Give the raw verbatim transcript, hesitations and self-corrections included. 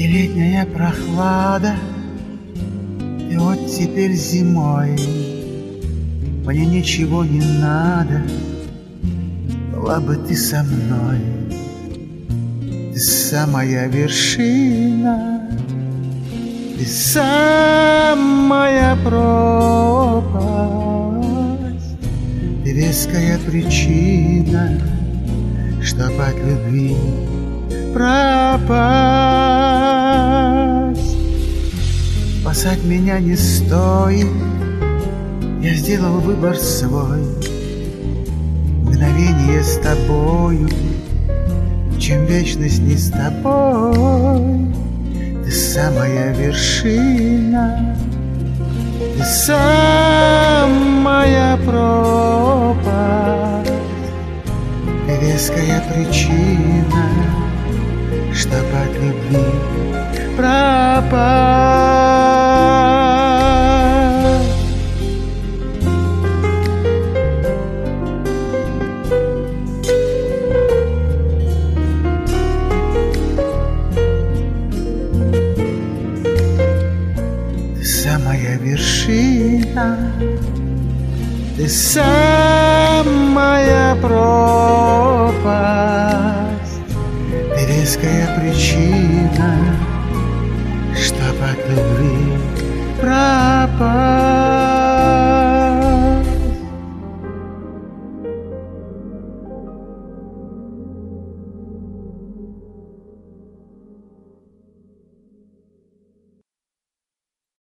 летняя прохлада, и вот теперь зимой мне ничего не надо, была бы ты со мной. Ты самая вершина, ты самая пропасть, ты веская причина, чтоб от любви пропасть. Спасать меня не стоит, я сделал выбор свой. Мгновение с тобою, чем вечность не с тобой. Ты самая вершина, ты самая пропасть, ты веская причина, чтоб от любви пропасть. Самая вершина, ты самая пропасть, ты веская причина,